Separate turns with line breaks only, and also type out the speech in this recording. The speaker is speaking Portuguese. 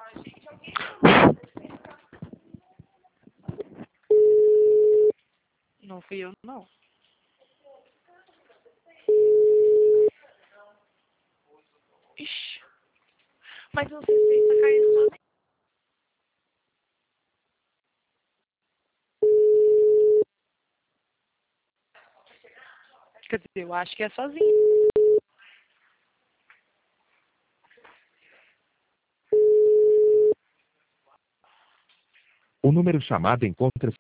Não fui eu, não. Ixi. Mas não sei se ele tá caindo sozinho. Quer dizer, eu acho que é sozinho.
O número chamado encontra-se